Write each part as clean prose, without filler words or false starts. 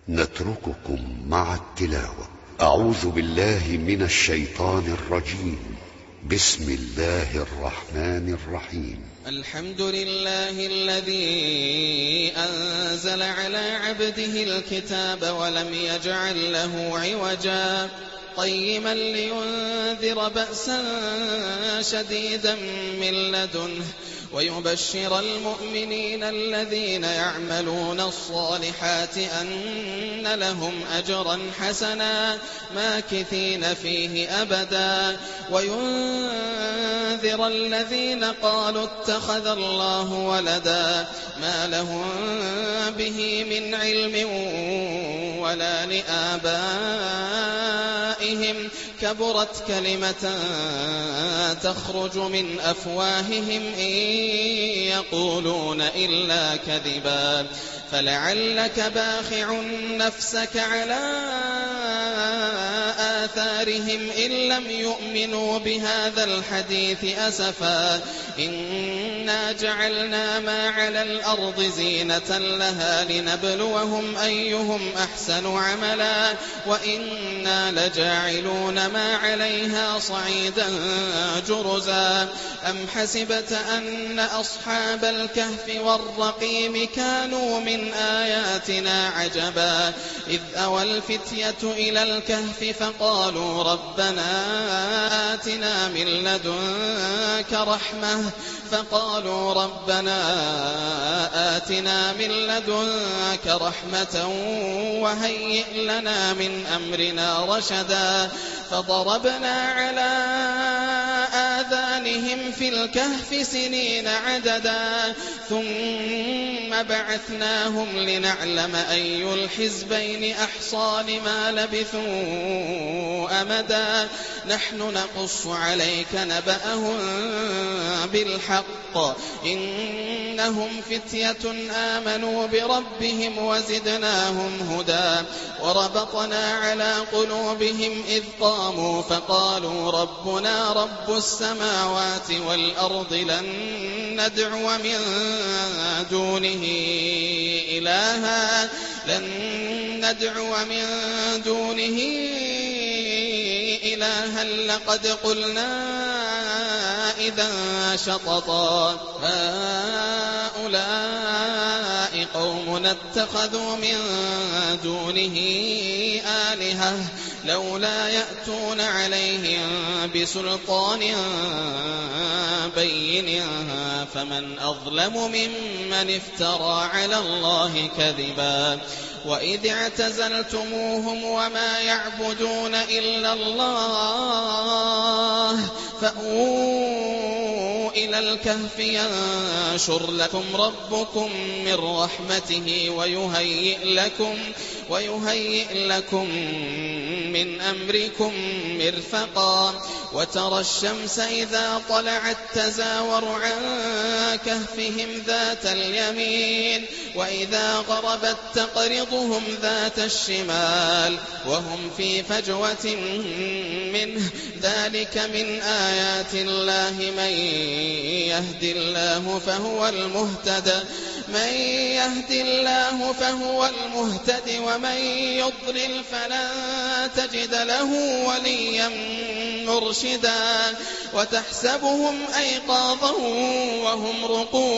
نترككم مع التلاوة. أعوذ بالله من الشيطان الرجيم. بسم الله الرحمن الرحيم. الحمد لله الذي أنزل على عبده الكتاب ولم يجعل له عوجا قيما لينذر بأسا شديدا من لدنه ويبشر المؤمنين الذين يعملون الصالحات أن لهم أجرا حسنا ماكثين فيه أبدا وينذر الذين قالوا اتخذ الله ولدا ما لهم به من علم ولا لآبائهم كبرت كلمة تخرج من أفواههم إن يقولون إلا كذبا فلعلك باخع نفسك على آثارهم إن لم يؤمنوا بهذا الحديث أسفا إنا جعلنا ما على الأرض زينة لها لنبلوهم أيهم أحسن عملا وإنا لجاعلون ما عليها صعيدا جرزا أم حسبت أن أصحاب الكهف والرقيم كانوا من آياتنا عجبا إذ أوى الفتية إلى الكهف فقالوا ربنا آتنا من لدنك رحمة وهيئ لنا من أمرنا رشدا فضربنا على آذانهم في الكهف سنين عددا ثم بعثناهم لنعلم أي الحزبين أحصى لما لبثوا أمدا نحن نقص عليك نبأهم بالحق إنهم فتية آمنوا بربهم وزدناهم هدى وربطنا على قلوبهم إذ قاموا فقالوا ربنا رب السماوات والأرض لن ندعو من دونه إلها لقد قلنا إذا شططا هؤلاء قوم اتخذوا من دونه آلهة لولا يأتون عليهم بسلطان بين فمن أظلم ممن افترى على الله كذبا وإذ اعتزلتموهم وما يعبدون إلا الله فأووا إلى الكهف ينشر لكم ربكم من رحمته ويهيئ لكم من أمركم مرفقا وترى الشمس إذا طلعت تزاور عن كهفهم ذات اليمين وإذا غربت تقرضهم ذات الشمال وهم في فجوة منه ذلك من آيات الله من يهد الله فهو المهتد ومن يضلل فلن تجد له وليا مرشدا وتحسبهم أيقاظا وهم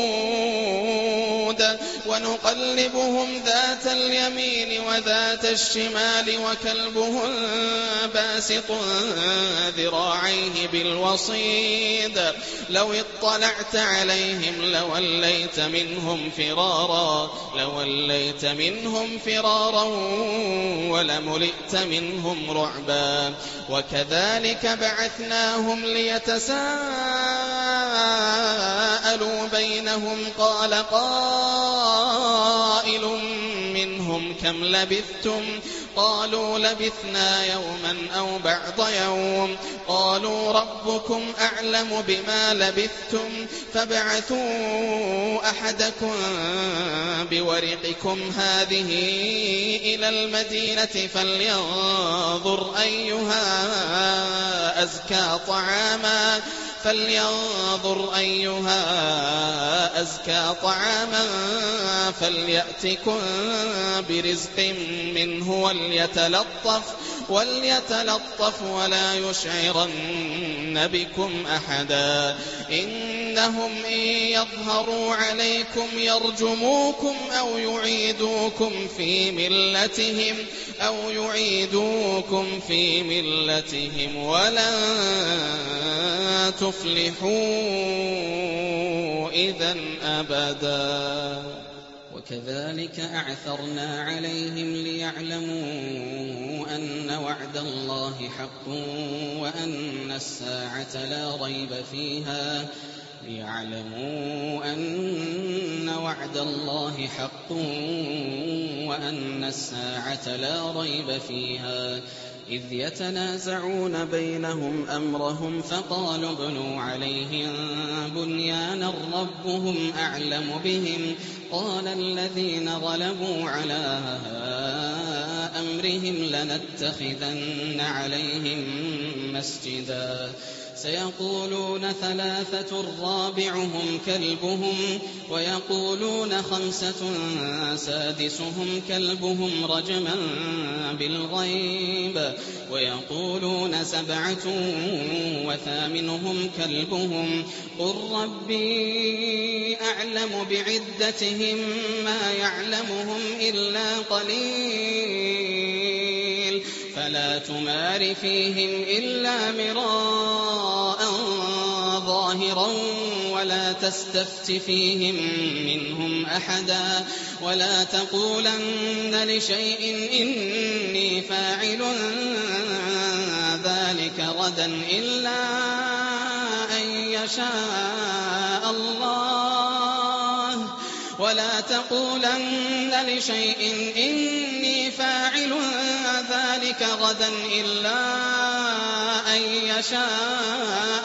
رقود ونقلبهم ذات اليمين وذات الشمال وكلبهم باسط ذراعيه بالوصيد لو اطلعت عليهم لوليت منهم فرارا ولملئت منهم رعبا وكذلك بعثناهم ليتساءلوا بينهم قال قائل منهم كم لبثتم قالوا لبثنا يوما أو بعض يوم قالوا ربكم أعلم بما لبثتم فابعثوا أحدكم بورقكم هذه إلى المدينة فلينظر أيها أزكى طعاما فلينظر أيها أزكى طعاما فليأتكم برزق منه وليتلطف ولا يشعرن بكم أحدا إنهم إن يظهروا عليكم يرجموكم أو يعيدوكم في ملتهم ولن تفلحوا إذا أبدا. وكذلك أعثرنا عليهم ليعلموا أن وعد الله حق وأن الساعة لا ريب فيها إذ يتنازعون بينهم أمرهم فقالوا ابنوا عليهم بنيانا ربهم أعلم بهم قال الذين غلبوا على أمرهم لنتخذن عليهم مسجدا سيقولون 3 رابعهم كلبهم ويقولون 5 سادسهم كلبهم رجما بالغيب ويقولون 7 وثامنهم كلبهم قل ربي أعلم بعدتهم ما يعلمهم إلا قليل فلا تمار فيهم إلا مراء ظاهرا ولا تستفت فيهم منهم أحدا ولا تقولن لشيء إني فاعل ذلك غدا إلا أن يشاء الله ولا تقولن لشيء إني فاعل ذلك غدا إلا أن يشاء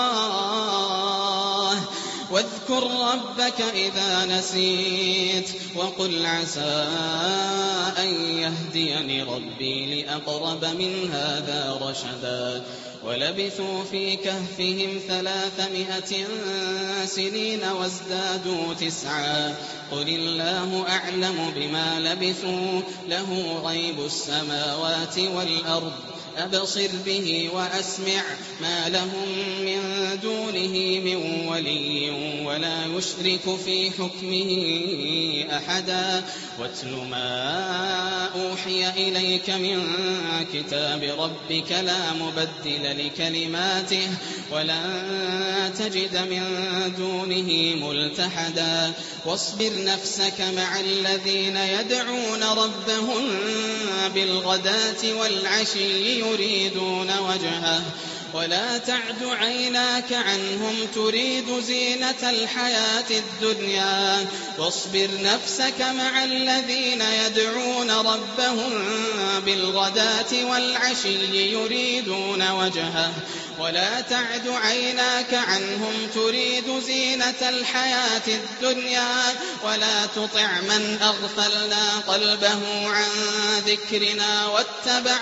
الله واذكر ربك إذا نسيت وقل عسى أن يهديني ربي لأقرب من هذا رشدا ولبثوا في كهفهم 300 سنين وازدادوا 9 قل الله أعلم بما لبثوا له غيب السماوات والأرض أبصر به وأسمع ما لهم من دونه من ولي ولا يشرك في حكمه أحدا واتل ما أوحي إليك من كتاب ربك لا مبدل لكلماته ولن تجد من دونه ملتحدا واصبر نفسك مع الذين يدعون ربهم بالغداة والعشي يريدون وجهه ولا تعد عيناك عنهم تريد زينة الحياة الدنيا واصبر نفسك مع الذين يدعون ربهم بالغداة والعشي يريدون وجهه ولا تعد عيناك عنهم تريد زينة الحياة الدنيا ولا تطع من أغفلنا قلبه عن ذكرنا واتبع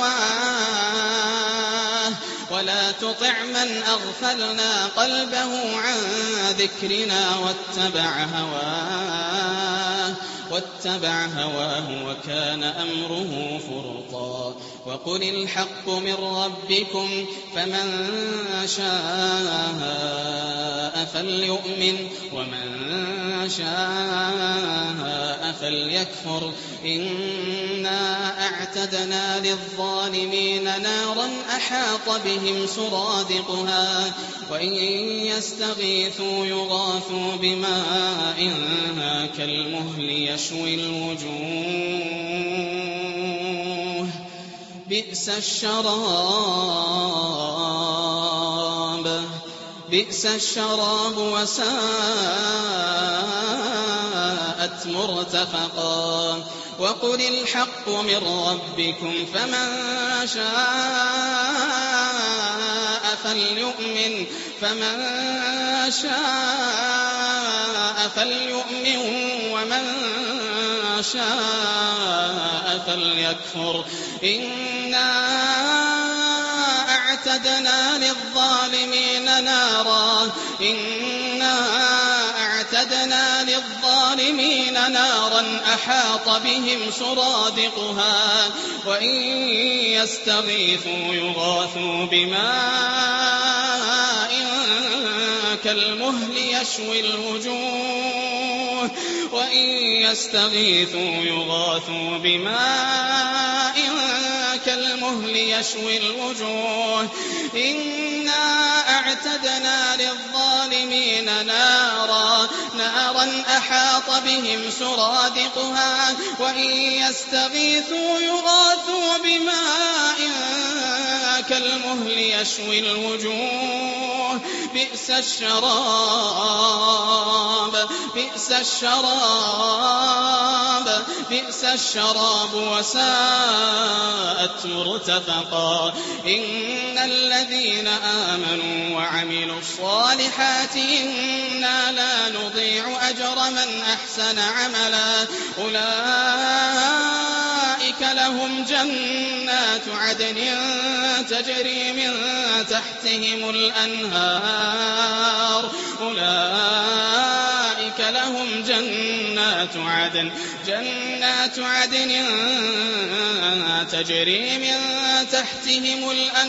هواه وكان أمره فرطا وقل الحق من ربكم فمن شاء فليؤمن ومن شاء فليكفر إنا أعتدنا للظالمين نارا أحاط بهم سرادقها وإن يستغيثوا يغاثوا بماء كالمهل يشوي الوجوه بئس الشراب وساءت مرتفقا وقل الحق من ربكم فمن شاء فليؤمن ومن شاء فليكفر إنا أعتدنا للظالمين نارا أحاط بهم سرادقها وإن يستغيثوا يغاثوا بماء كالمهل يشوي الوجوه إنا أعتدنا للظالمين نارا أحاط بهم سرادقها وإن يستغيثوا يغاثوا بماء كالمهل يشوي الوجوه بئس الشراب وساءت مرتفقا إن الذين آمنوا وعملوا الصالحات إنا لا نضيع أجر من أحسن عملا أولئك لهم جنات عدن تجري من تحتهم الأنهار تجري من تحتهم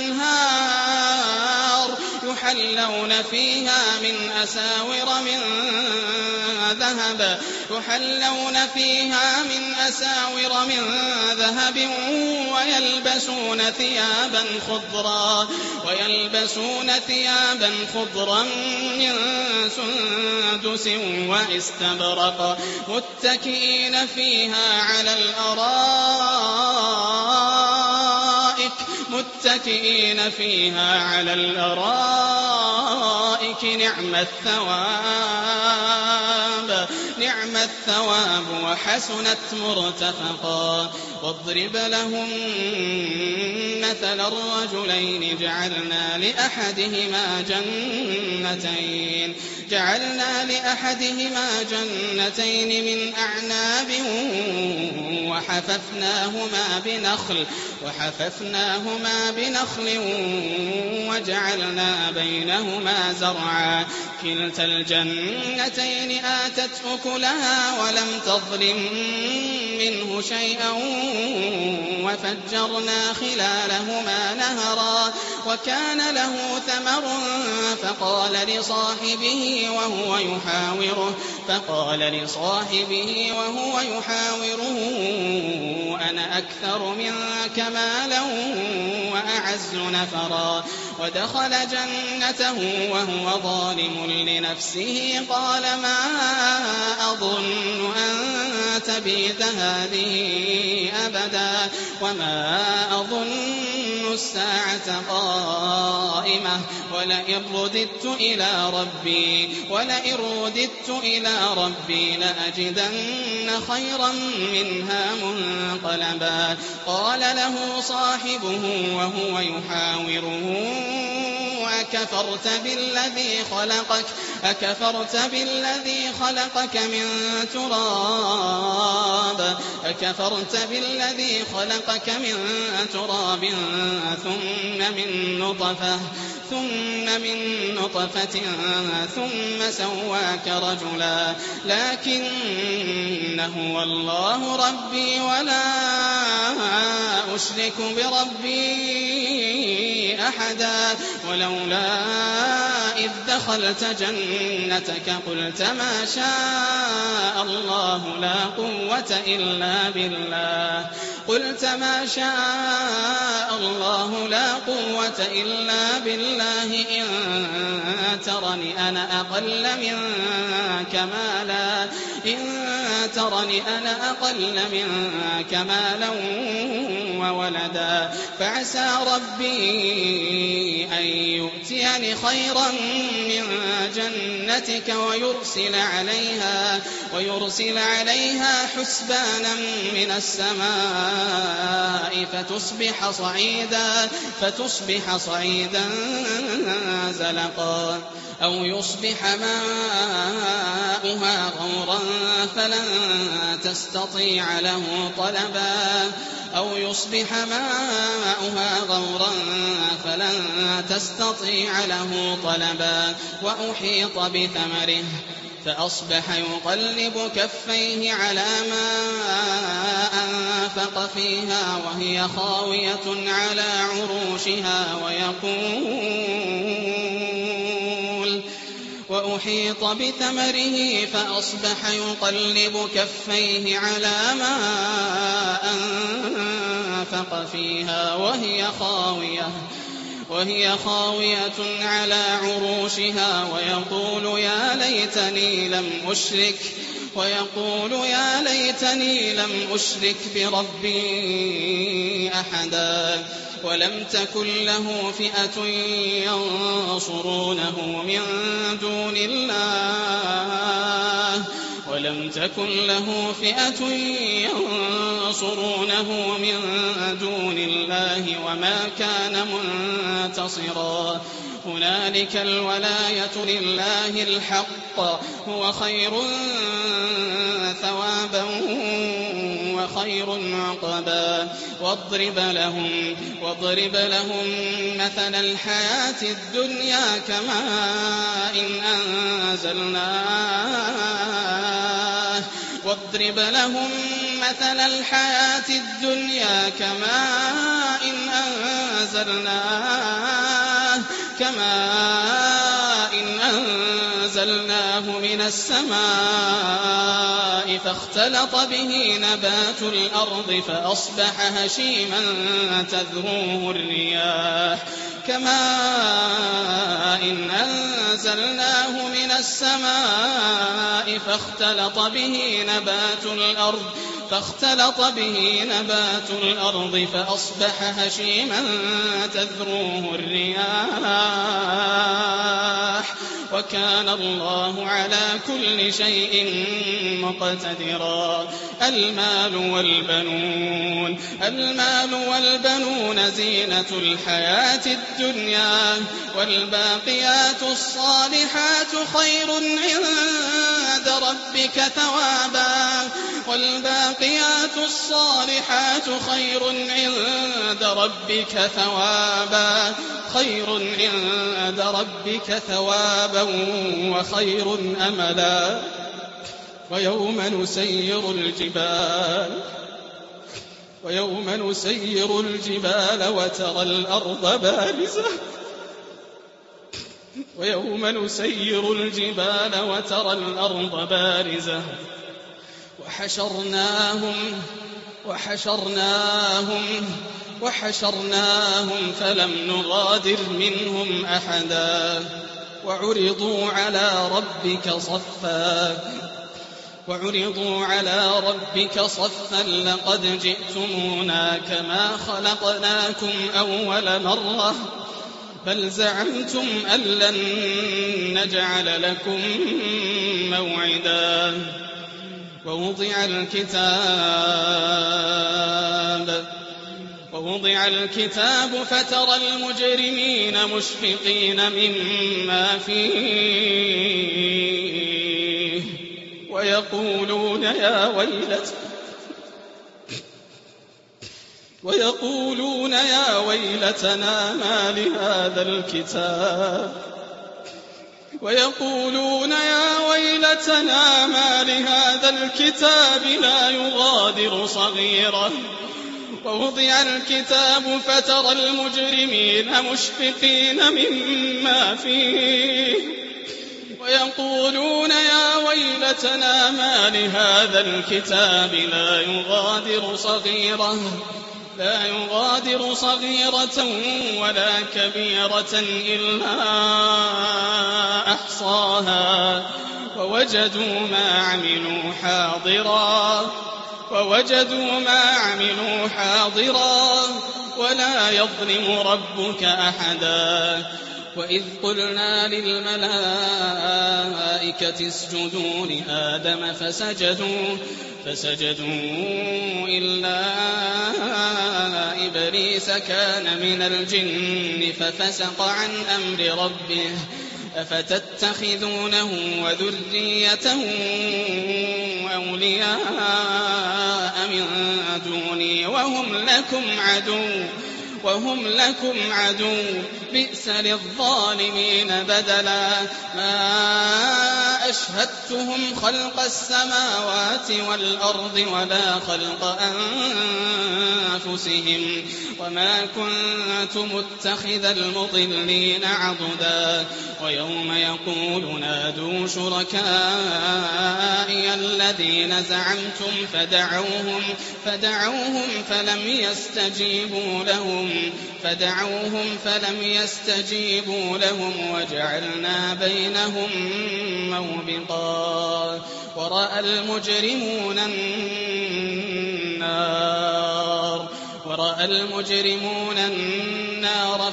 الأنهار يحلون فيها من أساور من ذهب ويلبسون ثيابا خضرا من سندس واستبرق متكئين فيها على الأرائك نعم الثواب وحسنت مرتفقا واضرب لهم مثل الرجلين جعلنا لأحدهما جنتين من أعناب وحففناهما بنخل وجعلنا بينهما زرعا كلتا الجنتين آتت أكلها ولم تظلم منه شيئا وفجرنا خلالهما نهرا وكان له ثمر فقال لصاحبه وهو يحاوره أنا أكثر منك مالا وأعز نفرا ودخل جنته وهو ظالم لنفسه قال ما أظن أن تبيد هذه أبدا وما أظن الساعة قائمة ولئن رددت إلى ربي لأجدن خيرا منها منقلبا قال له صاحبه وهو يحاوره أكفرت بالذي خلقك من تراب ثم من نطفة ثم سواك رجلا لكن هو الله ربي ولا أشرك بربي أحدا ولولا إذ دخلت جنتك قلت ما شاء الله لا قوة إلا بالله إن ترني أنا أقل منك مالا وولدا فعسى ربي أن يؤتيني خيرا من جنتك ويرسل عليها حسبانا من السماء فتصبح صعيدا زلقا أو يصبح ماؤها غورا فلن تستطيع له طلبا أو يصبح ماؤها غورا فلن تستطيع له طلبا وأحيط بثمره فأصبح يقلب كفيه على ما أنفق فيها وهي خاوية على عروشها وأحيط بثمره فأصبح يقلب كفيه على ما أنفق فيها وهي خاوية على عروشها ويقول يا ليتني لم أشرك بربي أحدا ولم تكن له فئة ينصرونه من دون الله وما كان منتصرا هنالك الولاية لله الحق هو خير ثوابا وخير عقبا واضرب لهم مثل الحياة الدنيا كماء أنزلناه من السماء فاختلط به نبات الأرض فأصبح هشيما تذروه الرياح كماء أنزلناه من السماء فاختلط به نبات الأرض فأصبح هشيما تذروه الرياح وكان الله على كل شيء مقتدرا المال والبنون زينة الحياة الدنيا والباقيات الصالحات خير عند ربك ثوابا وخير أملا ويوم نسير الجبال وترى الأرض بارزة وحشرناهم فلم نغادر منهم أحدا وعرضوا على ربك صفا لقد جئتمونا كما خلقناكم أول مرة بل زعمتم أن لن نجعل لكم موعدا ووضع الكتاب فترى المجرمين مشفقين مما فيه ويقولون يا ويلتنا ما لهذا الكتاب لا يغادر صغيرة ووضع الكتاب فترى المجرمين مشفقين مما فيه ويقولون يا ويلتنا ما لهذا الكتاب لا يغادر صغيرة ولا كبيرة إلا أحصاها ووجدوا ما عملوا حاضرا ولا يظلم ربك أحدا وإذ قلنا للملائكة اسجدوا لآدم فسجدوا إلا إبليس كان من الجن ففسق عن أمر ربه أفتتخذونه وذريته أولياء من دوني وهم لكم عدو بئس للظالمين بدلا ما أشهدتهم خلق السماوات والأرض ولا خلق أنفسهم وما كنت متخذ المضلين عضدا ويوم يقول نادوا شركائي الذين زعمتم فدعوهم فلم يستجيبوا لهم وجعلنا بينهم موبقا ورأى المجرمون النار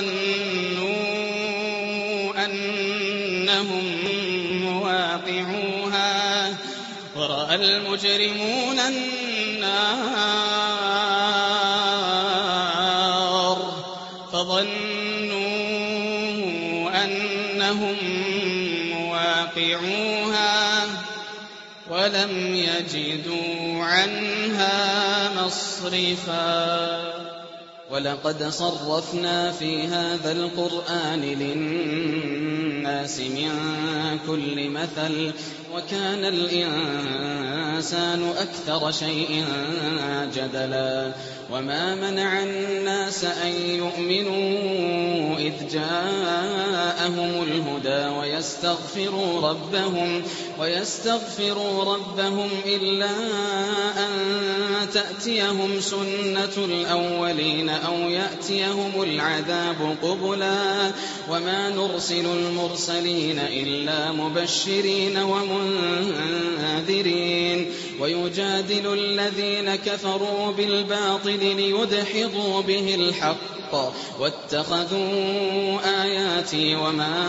فظنوا أنهم مواقعوها ولم يجدوا عنها مصرفا ولقد صرفنا في هذا القرآن للناس من كل مثل وكان الإنسان أكثر شيء جدلا وما منع الناس أن يؤمنوا إذ جاءهم الهدى ويستغفروا ربهم إلا أن تأتيهم سنة الأولين أو يأتيهم العذاب قبلا وما نرسل المرسلين إلا مبشرين ومنذرين ويجادل الذين كفروا بالباطل ليدحضوا به الحق واتخذوا آياتي وما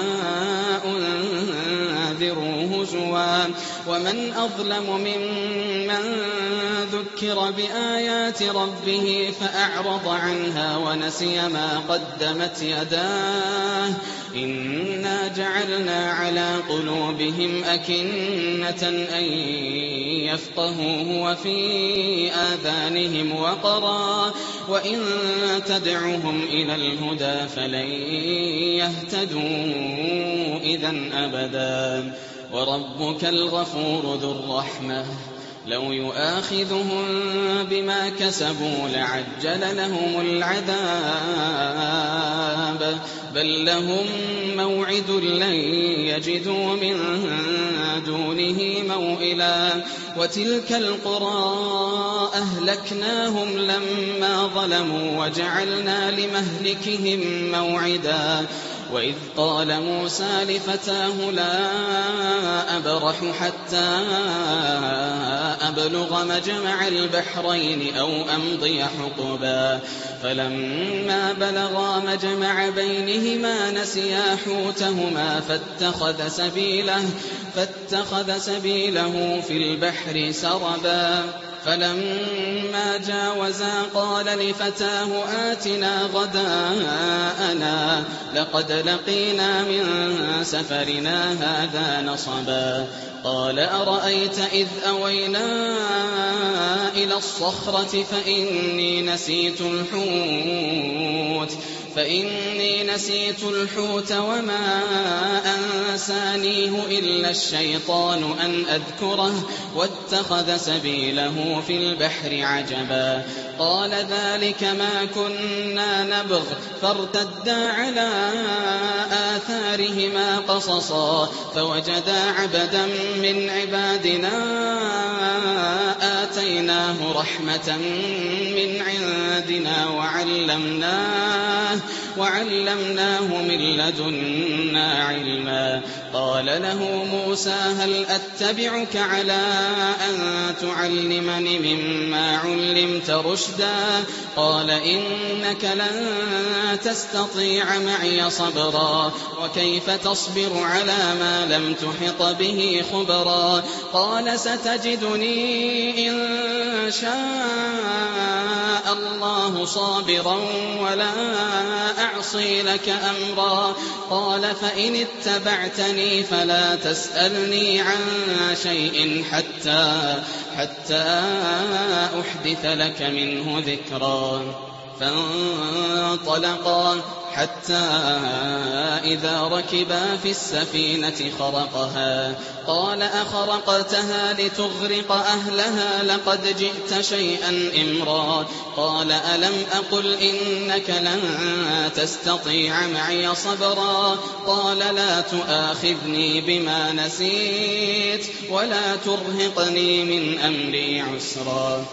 أنذروا هزوا ومن أظلم ممن ذكر بآيات ربه فأعرض عنها ونسي ما قدمت يداه إنا جعلنا على قلوبهم أكنة أن يفقهوه وفي آذانهم وقرا وإن تدعهم إلى الهدى فلن يهتدوا إذا أبدا وربك الغفور ذو الرحمة لو يؤاخذهم بما كسبوا لعجل لهم العذاب بل لهم موعد لن يجدوا من دونه موئلا وتلك القرى أهلكناهم لما ظلموا وجعلنا لمهلكهم موعدا وإذ قال موسى لفتاه لا أبرح حتى أبلغ مجمع البحرين أو أمضي حقبا فلما بلغا مجمع بينهما نسيا حوتهما فاتخذ سبيله في البحر سربا فلما جاوزا قال لفتاه آتنا غداءنا لقد لقينا من سفرنا هذا نصبا قال أرأيت إذ أوينا إلى الصخرة فإني نسيت الحوت وما أنسانيه إلا الشيطان أن أذكره واتخذ سبيله في البحر عجبا قال ذلك ما كنا نبغ فارتدا على آثارهما قصصا فوجدا عبدا من عبادنا آتيناه رحمة من عندنا وعلمناه من لدنا علما قال له موسى هل أتبعك على أن تعلمني مما علمت رشدا قال إنك لن تستطيع معي صبرا وكيف تصبر على ما لم تحط به خبرا قال ستجدني إن شاء الله صابرا ولا أعصي لك أمرا. قال فإن اتبعتني فلا تسألني عن شيء حتى أحدث لك منه ذكرا. فانطلقا حتى إذا ركبا في السفينة خرقها قال أخرقتها لتغرق أهلها لقد جئت شيئا إمرا. قال ألم أقل إنك لن تستطيع معي صبرا. قال لا تؤاخذني بما نسيت ولا ترهقني من أمري عسرا.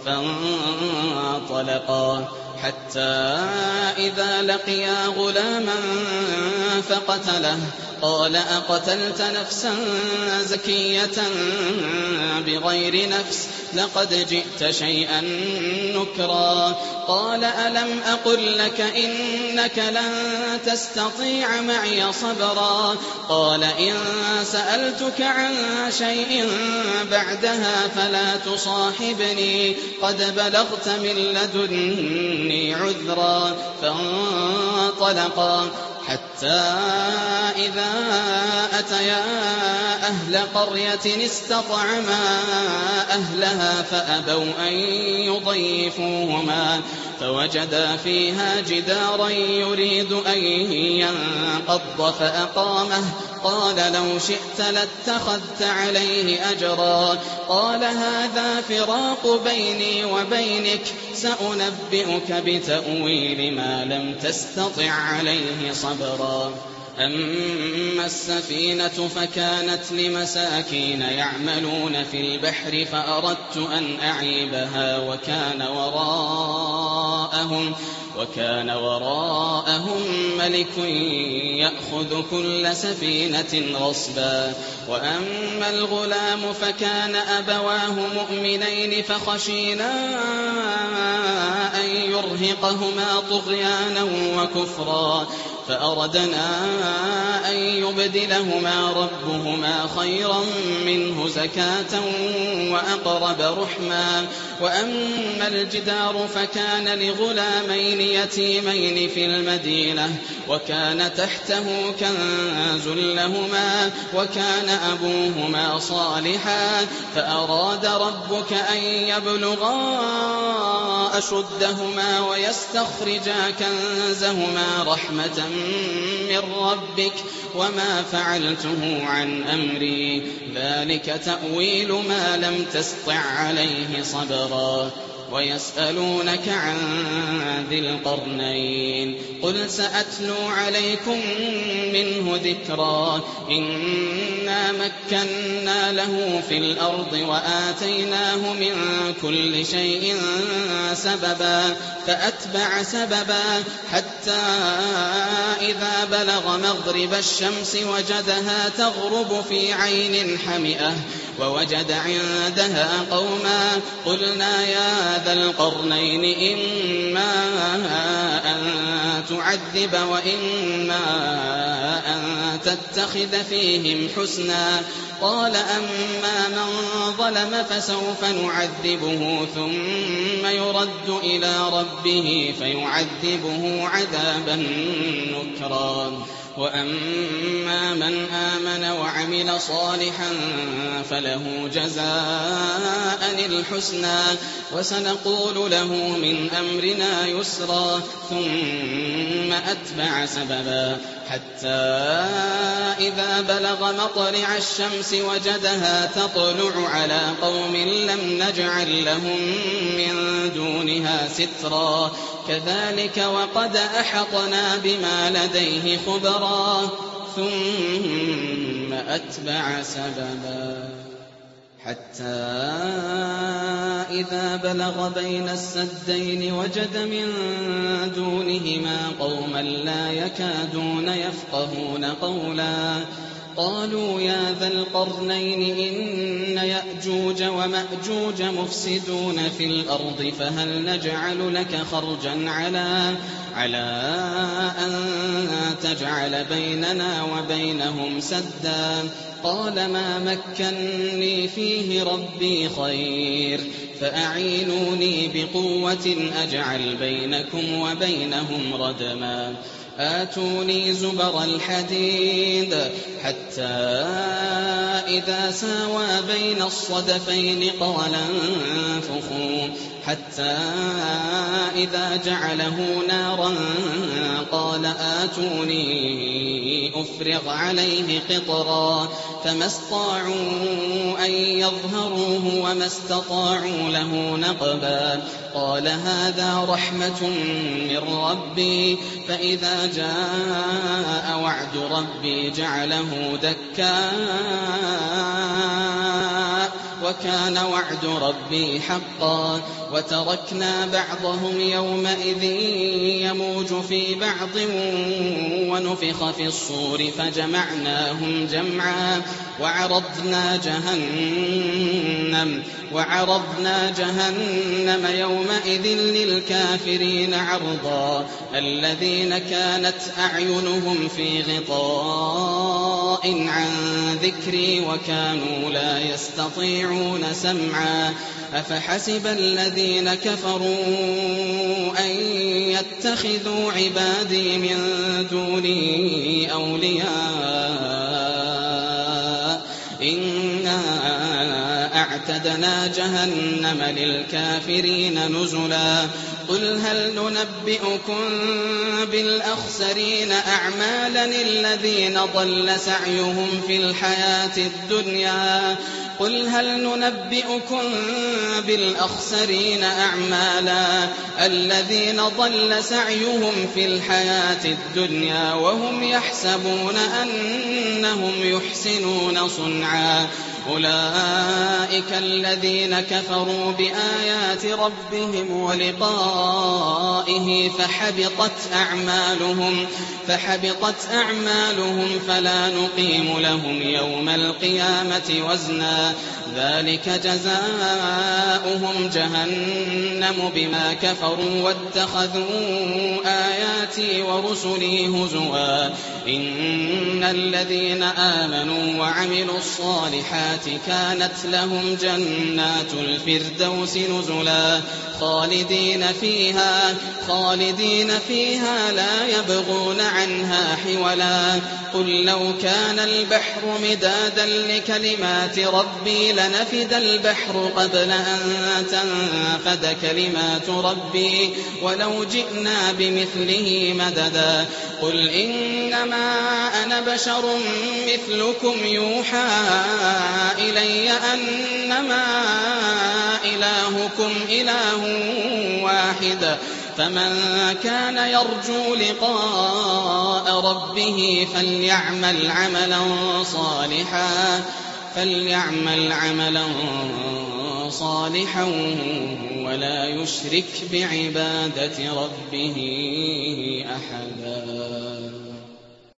فانطلقا حتى إذا لقيا غلاما فقتله. قال أقتلت نفسا زكية بغير نفس لقد جئت شيئا نكرا. قال ألم أقل لك إنك لن تستطيع معي صبرا. قال إن سألتك عن شيء بعدها فلا تصاحبني قد بلغت من لدني عذرا. فانطلقا حتى إذا أتيا أهل قرية استطعما أهلها فأبوا أن يضيفوهما فوجدا فيها جدارا يريد أن ينقض فأقامه. قال لو شئت لاتخذت عليه أجرا. قال هذا فراق بيني وبينك سأنبئك بتأويل ما لم تستطع عليه صبرا. أما السفينة فكانت لمساكين يعملون في البحر فأردت أن أعيبها وكان وراءهم ملك يأخذ كل سفينة غصبا. وأما الغلام فكان أبواه مؤمنين فخشينا أن يرهقهما طغيانا وكفرا فأردنا أن يبدلهما ربهما خيرا منه زكاة وأقرب رحما. وأما الجدار فكان لغلامين يتيمين في المدينة وكان تحته كنز لهما وكان أبوهما صالحا فأراد ربك أن يبلغا أشدهما ويستخرجا كنزهما رحمة من ربك وما فعلته عن أمري ذلك تأويل ما لم تسطع عليه صبرا. ويسألونك عن ذي القرنين قل سأتلو عليكم منه ذكرا. إنا مكنا له في الأرض وآتيناه من كل شيء سببا فأتبع سببا حتى إذا بلغ مغرب الشمس وجدها تغرب في عين حمئة ووجد عندها قوما قلنا يا ذا القرنين إما أن تعذب وإما أن تتخذ فيهم حسنا. قال أما من ظلم فسوف نعذبه ثم يرد إلى ربه فيعذبه عذابا نكرا. وأما من آمن وعمل صالحا فله جزاء الحسنى وسنقول له من أمرنا يسرا. ثم أتبع سببا حتى إذا بلغ مطلع الشمس وجدها تطلع على قوم لم نجعل لهم من دونها سترا. كذلك وقد أحطنا بما لديه خبرا. ثم أتبع سببا حتى إذا بلغ بين السدين وجد من دونهما قوما لا يكادون يفقهون قولا. قالوا يا ذا القرنين إن يأجوج ومأجوج مفسدون في الأرض فهل نجعل لك خرجا على أن تجعل بيننا وبينهم سدا قال ما مكني فيه ربي خير فأعينوني بقوة أجعل بينكم وبينهم ردما آتوني زبر الحديد حتى إذا ساوى بين الصدفين قال انفخوا حتى إذا جعله نارا قال آتوني أفرغ عليه قطرا فما استطاعوا أن يظهروه وما استطاعوا له نقبا قال هذا رحمة من ربي فإذا جاء وعد ربي جعله دكا وكان وعد ربي حقا وتركنا بعضهم يومئذ يموج في بعض ونفخ في الصور فجمعناهم جمعا وعرضنا جهنم يومئذ للكافرين عرضا الذين كانت أعينهم في غطاء عن ذكري وكانوا لا يستطيعون سمعا أفحسب الذين كفروا أن يتخذوا عبادي من دوني أولياء إنا أعتدنا جهنم للكافرين نزلا قل هل ننبئكم بالأخسرين أعمالا الذين ضل سعيهم في الحياة الدنيا قل هل ننبئكم بالأخسرين أعمالا الذين ضل سعيهم في الحياة الدنيا وهم يحسبون أنهم يحسنون صنعا أولئك الذين كفروا بآيات ربهم ولقائه فحبطت أعمالهم فلا نقيم لهم يوم القيامة وزنا ذلك جزاؤهم جهنم بما كفروا واتخذوا آياتي ورسلي هزوا إن الذين آمنوا وعملوا الصالحات كانت لهم جنات الفردوس نزلا خالدين فيها لا يبغون عنها حولا قل لو كان البحر مدادا لكلمات ربي لنفد البحر قبل أن تنفد كلمات ربي ولو جئنا بمثله مددا قل إنما أنا بشر مثلكم يوحى إلي أنما إلهكم إله واحد فمن كان يرجو لقاء ربه فليعمل عملا صالحا ولا يشرك بعبادة ربه أحدا.